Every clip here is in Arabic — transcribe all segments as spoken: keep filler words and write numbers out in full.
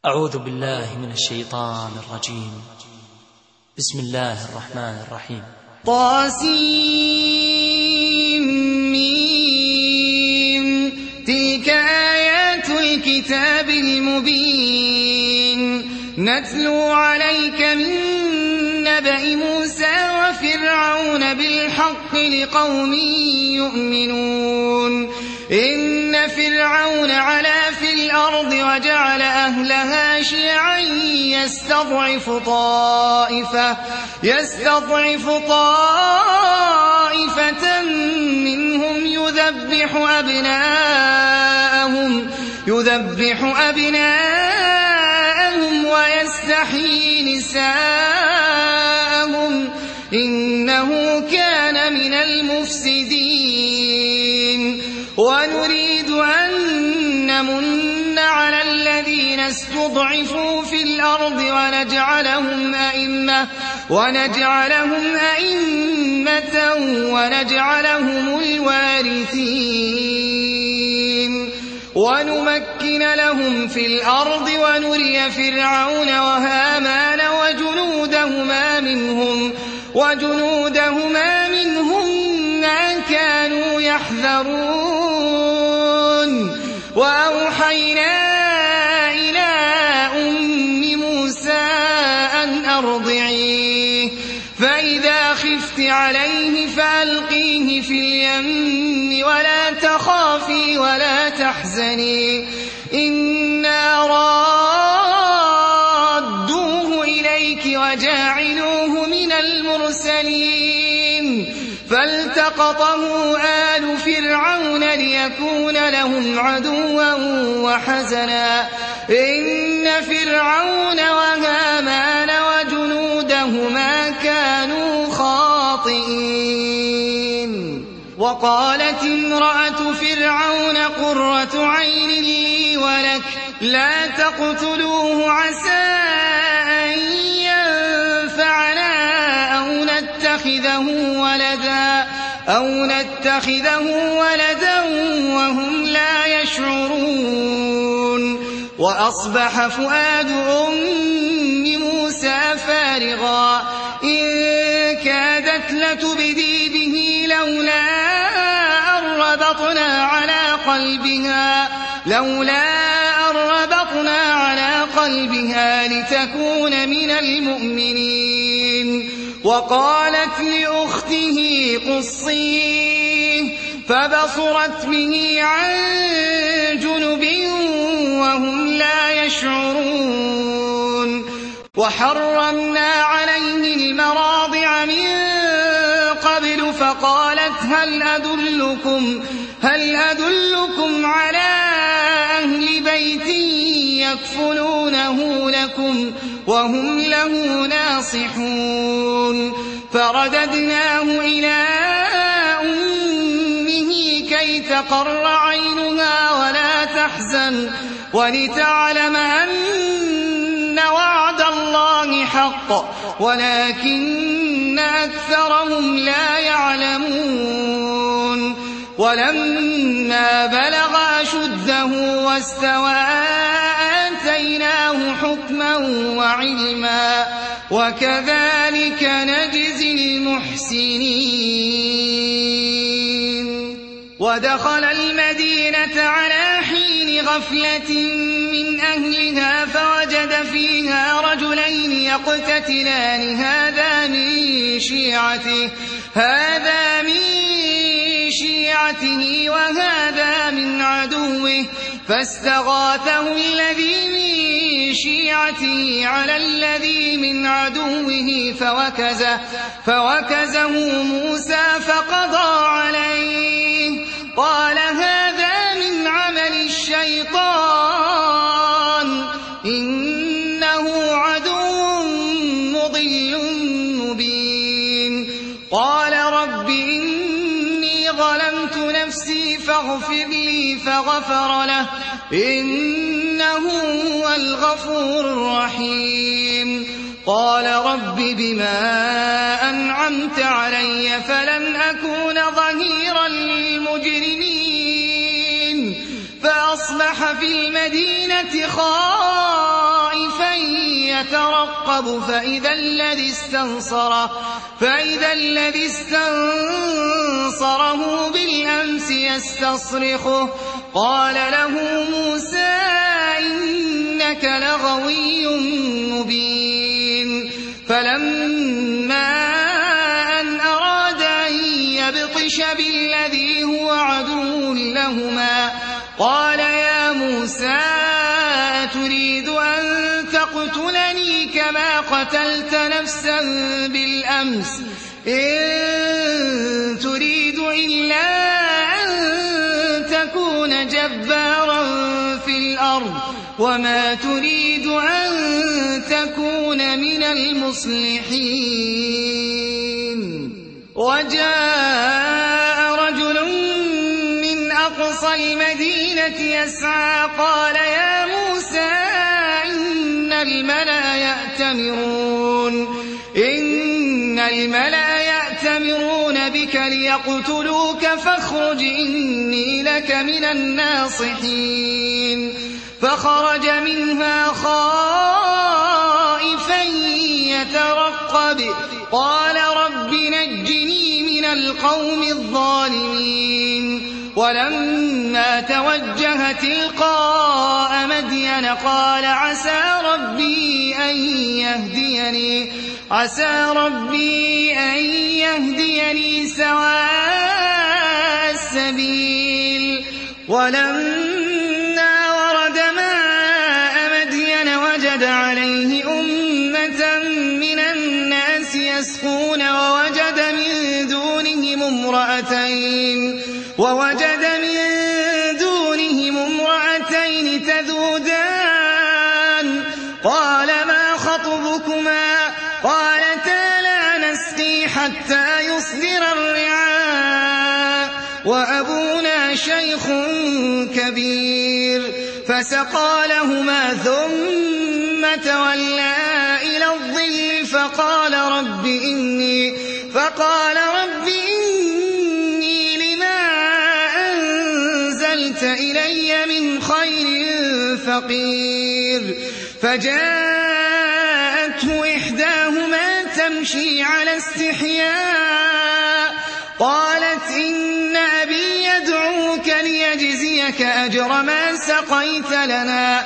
أعوذ بالله من الشيطان الرجيم. بسم الله الرحمن الرحيم. طاسيم تلك آيات الكتاب المبين نتلو عليك من نبأ موسى وفرعون بالحق لقوم يؤمنون إن فرعون علا في الأرض وجعل أهلها شيعا يستضعف طائفة, يستضعف طائفة منهم يذبح أبناءهم, يذبح أبناءهم ويستحيي نساءهم إنه كان من المفسدين ونريد أن نمن على الذين استضعفوا في الأرض ونجعلهم أئمة, ونجعلهم أئمة ونجعلهم الوارثين ونمكن لهم في الأرض ونري فرعون وهامان وجنودهما منهم, وجنودهما منهم ما كانوا يحذرون وأوحينا إلى أم موسى أن أرضعيه فإذا خفت عليه فألقيه في اليم ولا تخافي ولا تحزني إنا رادوه إليك وجاعلوه من المرسلين فالتقطه آل فرعون ليكون لهم عدوا وحزنا إن فرعون وهامان وجنودهما كانوا خاطئين وقالت امرأة فرعون قرة عين لي ولك لا تقتلوه عسى أن ينفعنا أو نتخذه ولدا أو نتخذه ولدا وهم لا يشعرون وأصبح فؤاد أم موسى فارغا إن كادت لتبدي به لولا أن ربطنا على قلبها لولا أن ربطنا على قلبها لتكون من المؤمنين وقالت لأخته قصيه فبصرت به عن جنب وهم لا يشعرون وحرمنا عليه المراضع من قبل فقالت هل أدلكم, هل أدلكم على أهل بيت يكفلونه لكم وهم له ناصحون فرددناه إلى أمه كي تقر عينها ولا تحزن ولتعلم أن وعد الله حق ولكن أكثرهم لا يعلمون ولما بلغ أشده واستوى آتيناه حكما وعلما وكذلك نجزي المحسنين ودخل المدينة على حين غفلة من أهلها فوجد فيها رجلين يقتتلان هذا من شيعته هذا من شيعته وهذا من عدوه فاستغاثه الذي من شيعته على الذي من عدوه فوكزه, فوكزه موسى فقضى عليه قال هذا من عمل الشيطان إنه عدو مضل مبين قال رب إني ظلمت نفسي فاغفر لي فغفر له إنه هو الغفور الرحيم قال رب بما أنعمت علي فلن أكون ظهيرا للمجرمين فأصبح في المدينة خائفا يترقب فإذا الذي استنصره, فإذا الذي استنصره بالأمس يستصرخه قال له موسى إنك لغوي مبين. فلما أن أراد أن يبطش بالذي هو عدو لهما قال يا موسى أتريد أن تقتلني كما قتلت نفسا بالأمس إن تريد إلا أن تكون جبارا في الأرض وما تريد أن تكون من المصلحين. وجاء رجل من أقصى المدينة يسعى قال يا موسى إن الملأ يأتمرون إن الملأ يأتمرون بك ليقتلوك فاخرج إني لك من الناصحين. فخرج منها خائفا يترقب قال رب نجني من القوم الظالمين. ولما توجه تلقاء مدين قال عسى ربي أن يهديني عسى ربي أن يهديني سواء السبيل. ولما ورد ماء مدين وجد عليه أمة من الناس يسقون ووجد من دونهم امرأتين ووجد من دونهم امرأتين تذودان قال ما خطبكما قالتا لا نسقي حتى يصدر الرعاء وأبونا شيخ كبير. فسقى لهما ثم تولى إلى الظل فقال رب إني فقال رب إني لما أنزلت إلي من خير فقير. فجاءته إحداهما تمشي على استحياء قالت إن أبي يدعوك ليجزيك أجر ما سقيت لنا.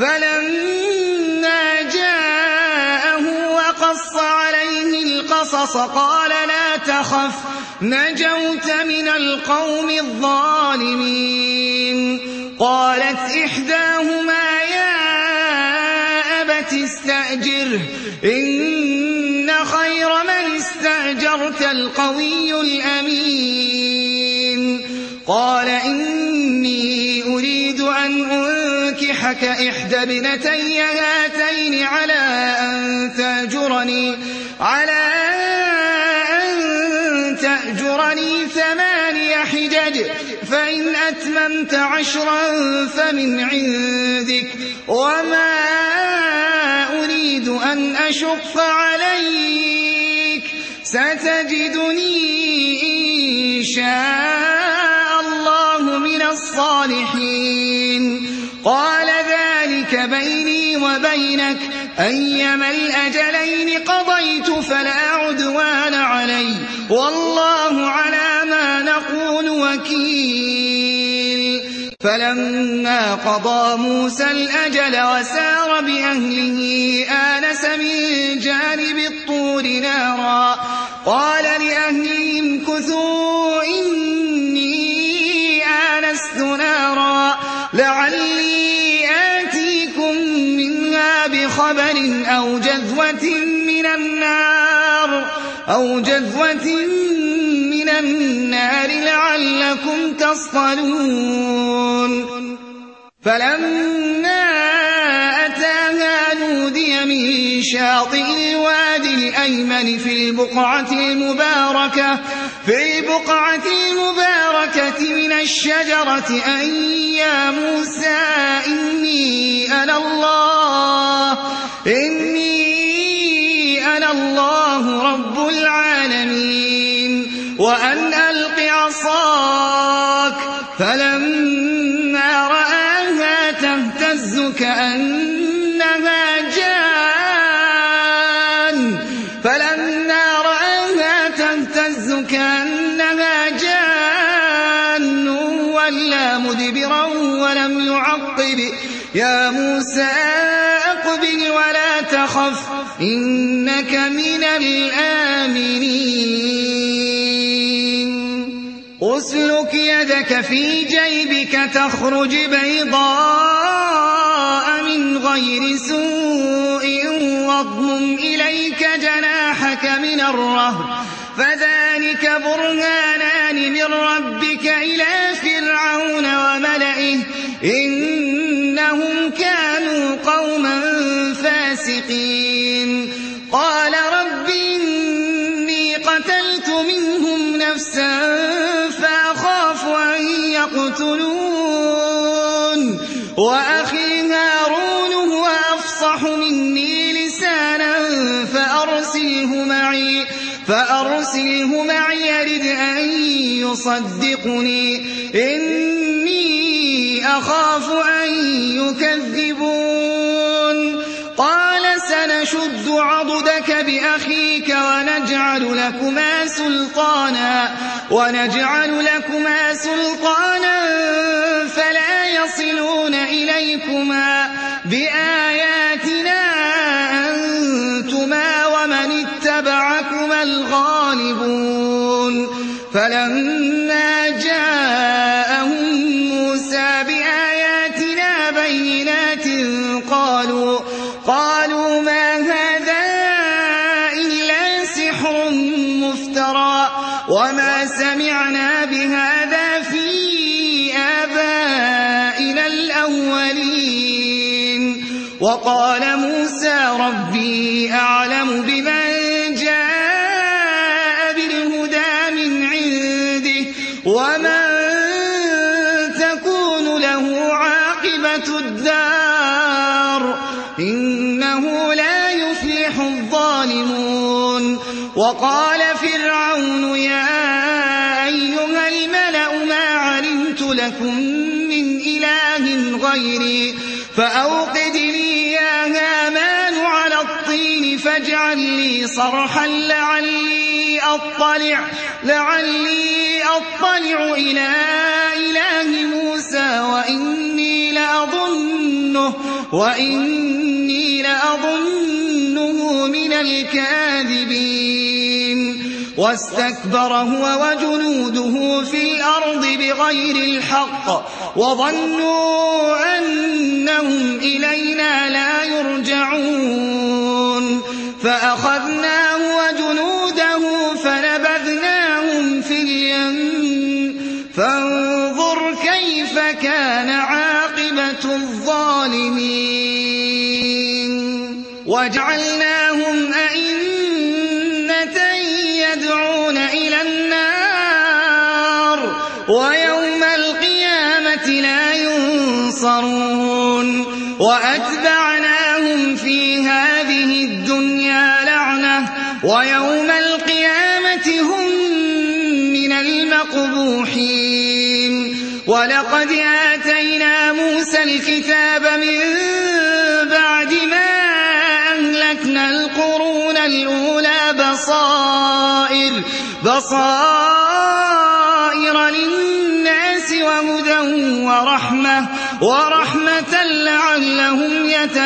فلما جاءه وقص عليه القصص قال لا تخف نجوت من القوم الظالمين. قالت إحداهما يا أبت استأجره إن خير من استأجرت القوي الأمين. قال إني أريد أن أنكحك إحدى ابنتي هاتين على أن تأجرني على أن تأجرني ثماني حجج فإن أتممت عشرا فمن عندك وما أريد أن أشق عليك ستجدني إن شاء الله من الصالحين. قال ذلك بيني وبينك أيما الأجلين قضيت فلا عدوان علي والله على ما نقول وكيل. فلما قضى موسى الأجل وسار بأهله آنس من جانب الطور نارا قال لأهلهم كثوا إني آنست نارا لعلي آتيكم منها بخبر أو جذوة من النار أو جذوة من النار لعلكم تصطلون. فلما أتاها نودي من شاطئ الوادي الأيمن في البقعة المباركة في البقعة المباركة من الشجرة أن يا موسى إني أنا الله إني أنا الله رب العالمين وأن ألق عصاك. فلما رآها تهتز كأنها جان أقبل يا موسى أقبل ولا تخف إنك من الآمنين أسلك يدك في جيبك تخرج بيضاء من غير سوء واضمم إليك جناحك من الرهب فذلك برهانان من ربك إلى فرعون وملئه إنهم كانوا قوما فاسقين قال رب إني قتلت منهم نفسا فأخاف أن يقتلون وأخي هارون هو أفصح مني لسانا فأرسله معي فأرسله معي يرد أن يصدقني إني أخاف أن يكذبون قال سنشد عضدك بأخيك ونجعل لكما سلطانا ونجعل لكما سلطانا فلا يصلون إليكما بآياتنا أنتما ومن اتبعكما الغالبون فلما جاءهم موسى بآياتنا بينات قالوا قالوا ما هذا إلا سحر مفترى وما سمعنا بهذا في آبائنا الأولين وقال موسى ربي أعلم بمن جاء بالهدى من عنده ومن تكون له عاقبة الدار إنه لا يفلح الظالمون وقال فرعون يا أيها الملأ ما علمت لكم من إله غيري فأوقد لي يا هامان على الطين فاجعل لي صرحا لعلي أطلع لعلي أطلع إلى إله موسى وإني لأظنه وإني لأظنه من الكاذبين واستكبر هو وجنوده في الأرض بغير الحق وظنوا أنهم إلينا لا يرجعون فأخذناه وجنوده فنبذناهم في اليم فانظر كيف كان عاقبة الظالمين وجعلناهم أئمة يدعون إلى النار ويوم القيامة لا ينصرون وأتبعناهم في هذه الدنيا لعنة ويوم القيامة هم من المقبوحين ولقد آتينا موسى الكتاب من بعد ما أهلكنا القرون الأولى بصائر بصائر للناس وهدى ورحمة ورحمة لعلهم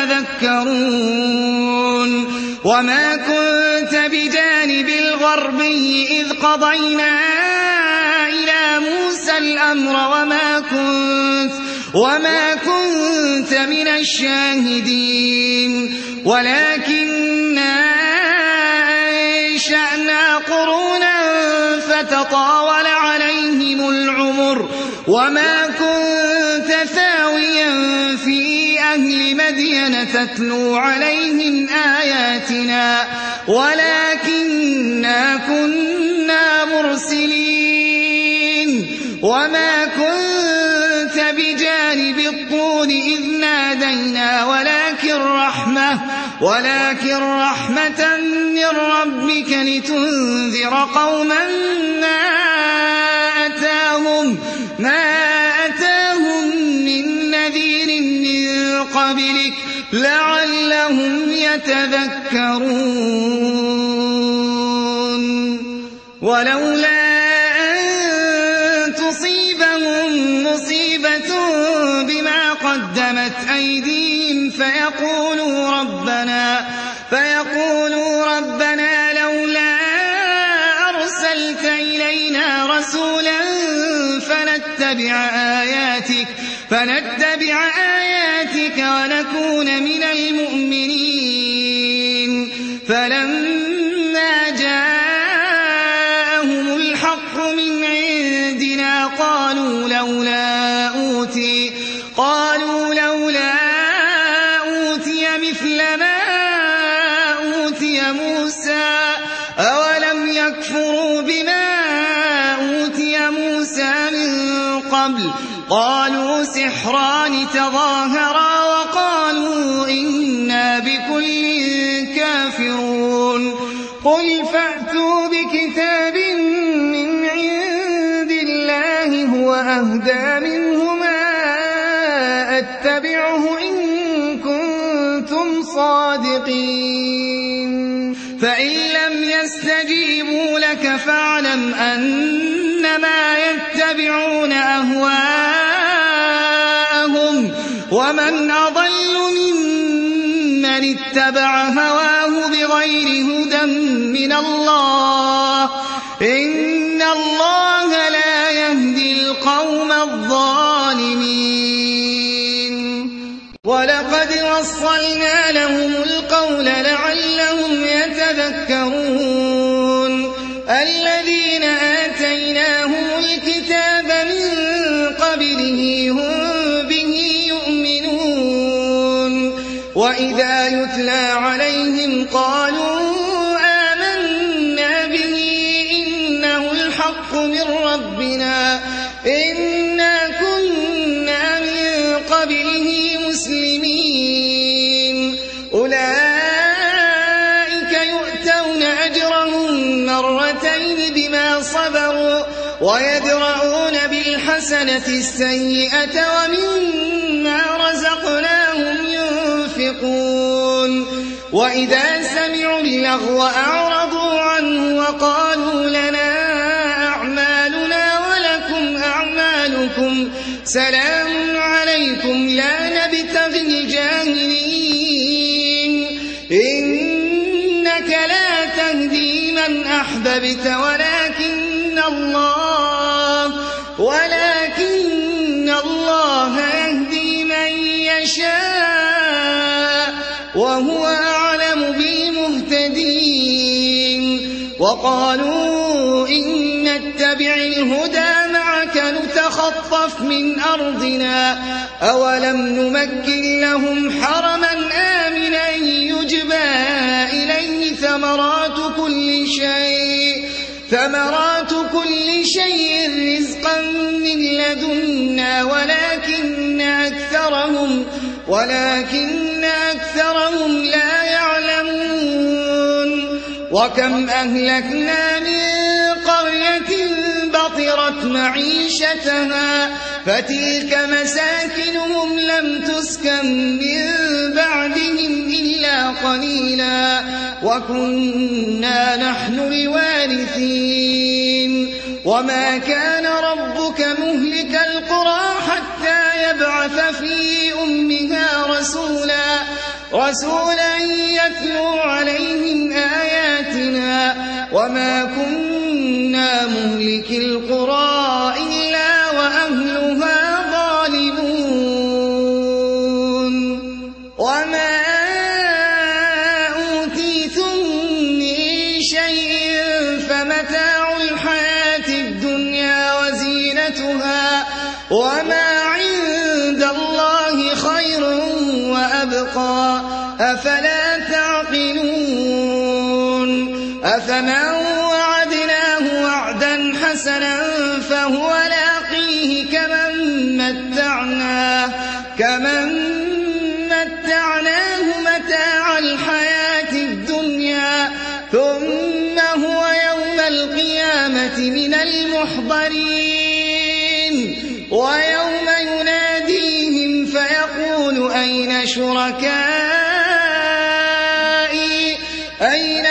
يتذكرون وما كنت بجانب الغربي إذ قضينا إلى موسى الأمر وما كنت وما كنت من الشاهدين ولكننا أنشأنا قرونا فتطاول عليهم العمر وما كنت ثاويا في أهل مدين تتلو عليهم آياتنا ولكننا كنا مرسلين وما كنت بجانب الطور إذ نادينا ولكن رحمة ولكن رحمة من ربك لتنذر قوما ما أتاهم ما أتاهم من نذير من قبلك لعلهم يتذكرون ولولا أن تصيبهم مصيبة بما قدمت أيديهم فيقولوا ربنا فيقولوا ربنا لولا أرسلت إلينا رسولا فنتبع آياتك فنتبع آياتك ونكون من المؤمنين فلما جاءهم الحق من عندنا قالوا لولا أوتي قالوا لولا أوتي مثل ما أوتي موسى أولم يكفروا بما أوتي موسى من قبل قالوا سحران تظاهرا وقالوا إنا بكل كافرون قل فأتوا بكتاب من عند الله هو أهدى منهما أتبعه إن كنتم صادقين فإن لم يستجيبوا لك فاعلم أنما يتبعون أهواءهم ومن أضل ممن اتبع هواه بغير هدى من الله إن الله لا يهدي القوم الظالمين ولقد وصلنا لهم القول لعلهم يتذكرون الذين آتيناهم الكتاب من قبله هم به يؤمنون وإذا يتلى عليهم قالوا آمنا به إنه الحق من ربنا إنا كنا من قبله مسلمين أولئك يؤتون أجرهم مرتين بما صبروا ويدرؤون بالحسنة السيئة ومما رزقناهم ينفقون وإذا سمعوا اللغو أعرضوا عنه وقالوا لنا أعمالنا ولكم أعمالكم سلام عليكم لا نبتغي الجاهلين إنك لا تهدي من أحببت ولكن الله ولكن الله يهدي من يشاء وهو أعلم بالمهتدين وقالوا إن نتبع الهدى معك نتخطف من أرضنا أولم نمكن لهم حرما آمنا يجبى إليه ثمرات كل شيء ثمرات كل شيء رزقا من لدنا ولكن أكثرهم ولكن أكثرهم لا يعلمون وكم أهلكنا من قرية بطرت معيشتها فتلك مساكنهم لم تسكن من بعدهم إلا قليلا وكنا نحن الوارثين وما كان ربك مهلك القرى حتى يبعث في أمها رسولا رسولا يتلو عليهم آياتنا وما كنا مهلك القرى إلا وأهلها ظالمون وما أوتيتم من شيء فمتاع الحياة الدنيا وزينتها وما عند الله خير وأبقى أفلا تعقلون أفمن وعدناه وعدا حسنا فهو لاقيه كمن متعناه كمن متعناه متاع الحياة الدنيا ثم هو يوم القيامة من المحضرين ويوم يناديهم فيقول أين شركائي أين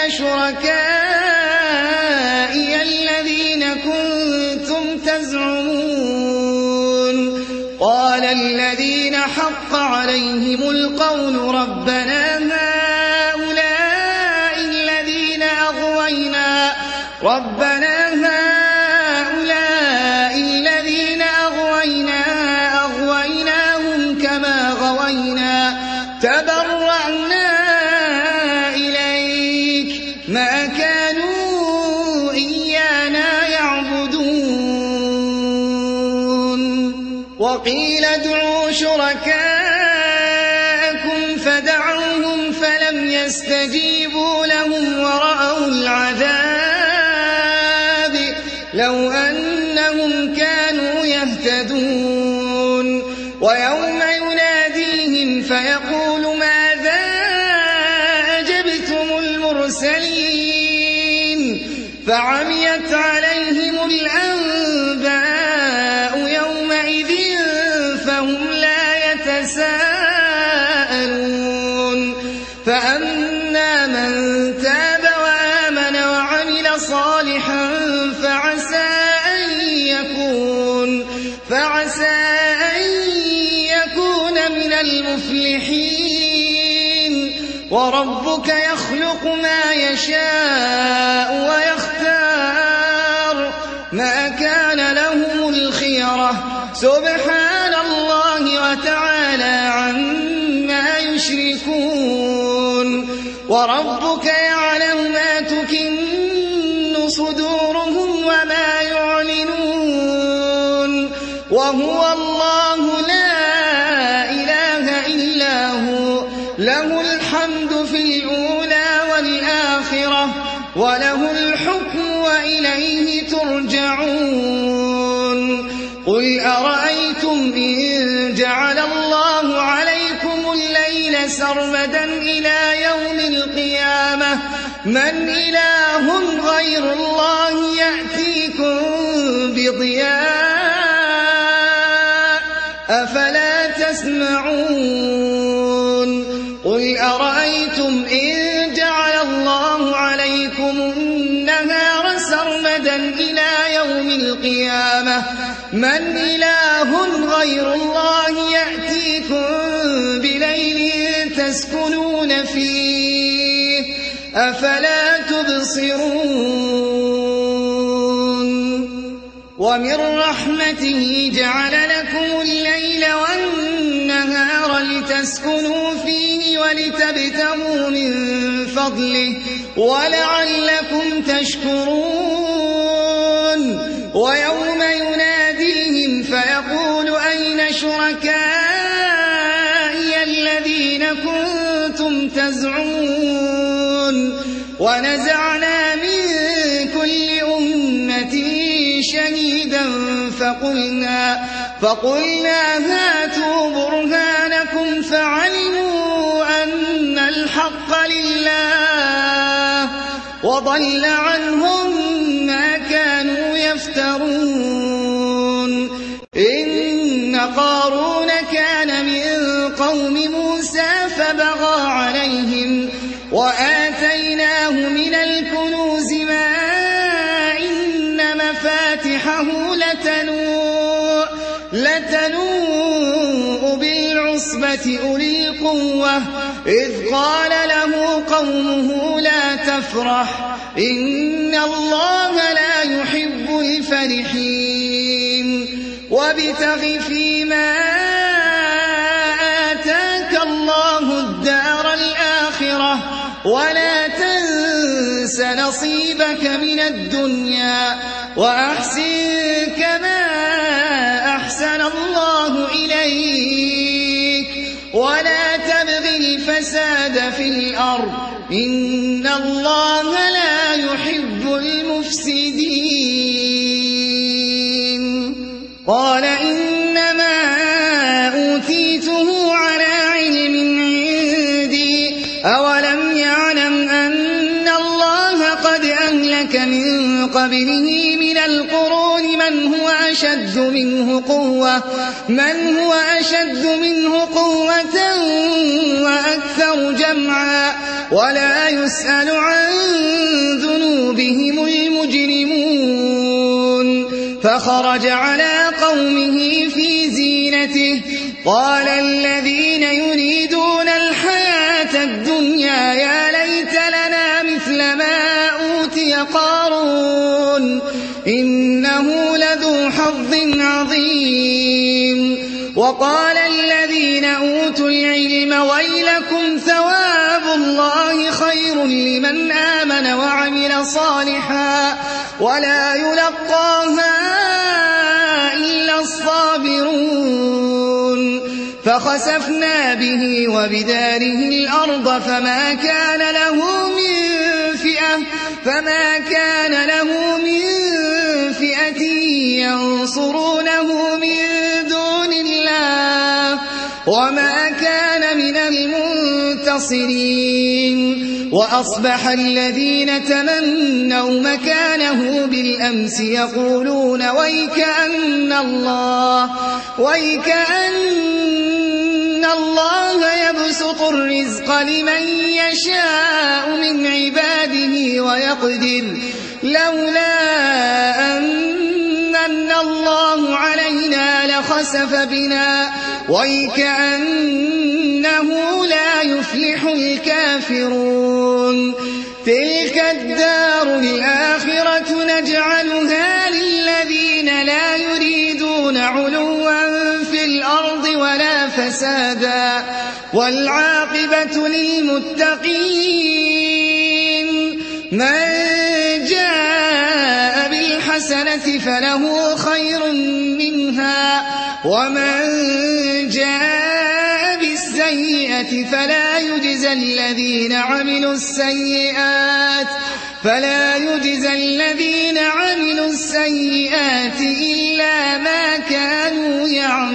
شركائي الذين كنتم تزعمون قال الذين حق عليهم عليهم القول ربنا هؤلاء الذين أغوينا ربنا هؤلاء الذين أغوينا أغويناهم كما غوينا تبرأنا إليك ما كانوا إيانا يعبدون وقيل ادعوا شركاءكم فدعوهم فلم يستجيبوا لهم ورأوا العذاب لو أنهم كانوا يهتدون ويوم يناديهم فيقول ماذا أجبتم المرسلين فعميت عليهم الأنباء يومئذ فهم لا يتساءلون فأما من تاب وآمن وعمل صالحا فعسى أن يكون فعسى أن يكون من المفلحين وربك يخلق ما يشاء ويختار ما كان لهم الخيرة سبحان الله وتعالى عما يشركون وربك يعلم ما تكن صدورهم وما يعلنون وهو الله لا إله إلا هو له الحمد في الأولى والآخرة وله الحكم وإليه ترجعون قل أرأيتم إن جعل الله عليكم الليل سرمدا إلى يوم القيامة من إله غير الله يأتيكم بضياء أفلا تسمعون قل أرأيتم إن جعل الله عليكم النهار سرمدا إلى يوم القيامة من إله غير الله يأتيكم بليل تسكنون فيه أفلا تبصرون ومن رحمته جعل لكم الليل والنهار لتسكنوا فيه ولتبتغوا من فضله ولعلكم تشكرون ويوم يناديهم فيقول أين شركائي الذين كنتم تزعمون ونزعنا من كل أمة شهيدا فقلنا, فقلنا هاتوا برهانكم فعلموا أن الحق لله وضل عنهم ما كانوا يفترون إن قارون كان من قوم موسى فبغى عليهم وآتيناه من الكنوز ما إن مفاتحه لتنوء, لتنوء بالعصبة أولي القوة إذ قال له قومه لا تفرح إن الله لا يحب الفرحين وابتغ فيما آتاك الله الدار الآخرة ولا تنس نصيبك من الدنيا وأحسن كما أحسن الله إليك ولا تبغ الفساد في الأرض إن الله لا يحب المفسدين قال إنما أوتيته على علم عندي أولم يعلم أن الله قد أهلك من قبله من القرون من هو أشد منه قوة من هو أشد منه قوة وأكثر جمعا ولا يسأل عن ذنوبهم المجرمون فخرج على قومه في زينته قال الذين يريدون الحياة الدنيا يا ليت لنا مثل ما أوتي قارون إنه لذو حظ عظيم وقال الذين أوتوا العلم ويلكم ثواب الله خير لمن آمن وعمل صالحا ولا يلقاها إلا الصابرون فخسفنا به وبداره الأرض فما كان له من فئة فما كان له من فئة ينصرونه من دون الله وما كان من المنتصرين وأصبح الذين تمنوا مكانه بالأمس يقولون ويكأن الله ويكأن الله يبسط الرزق لمن يشاء من عباده ويقدر لولا أن الله علينا لخسف بنا ويكأنه لا يفلح الكافرون تلك الدار الآخرة نجعلها للذين لا يريدون علوا في الأرض ولا فسادا والعاقبة للمتقين من جاء بالحسنة فله خير منها ومن جاء بالسيئة فلا يجزى الذين عملوا السيئات فلا يجزى الذين عملوا السيئات إلا ما كانوا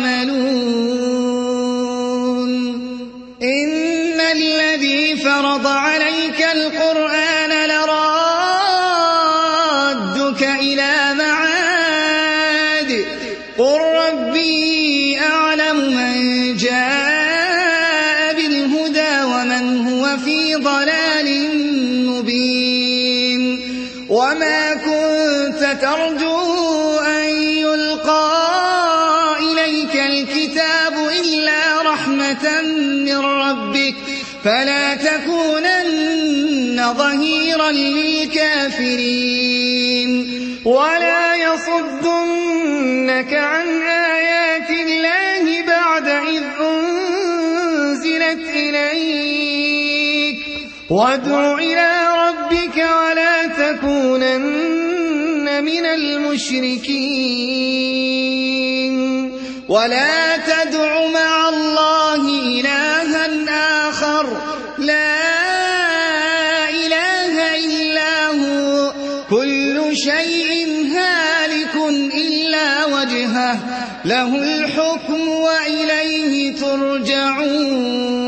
يعملون إن الذي فرض عليك القرآن لرادك إلى معاد قل ربي أعلم من جاء بالهدى ومن هو في ضلال مبين وما كنت ترجو أن يلقى إليك الكتاب إلا رحمة من ربك فلا تكونن ظهيرا للكافرين ولا يصدنك عن آيات الله بعد إذ أنزلت إليك وادع إلى ربك ولا تكونن من المشركين ولا تدع مع الله إلها آخر لا إله إلا هو كل شيء هالك إلا وجهه له الحكم وإليه ترجعون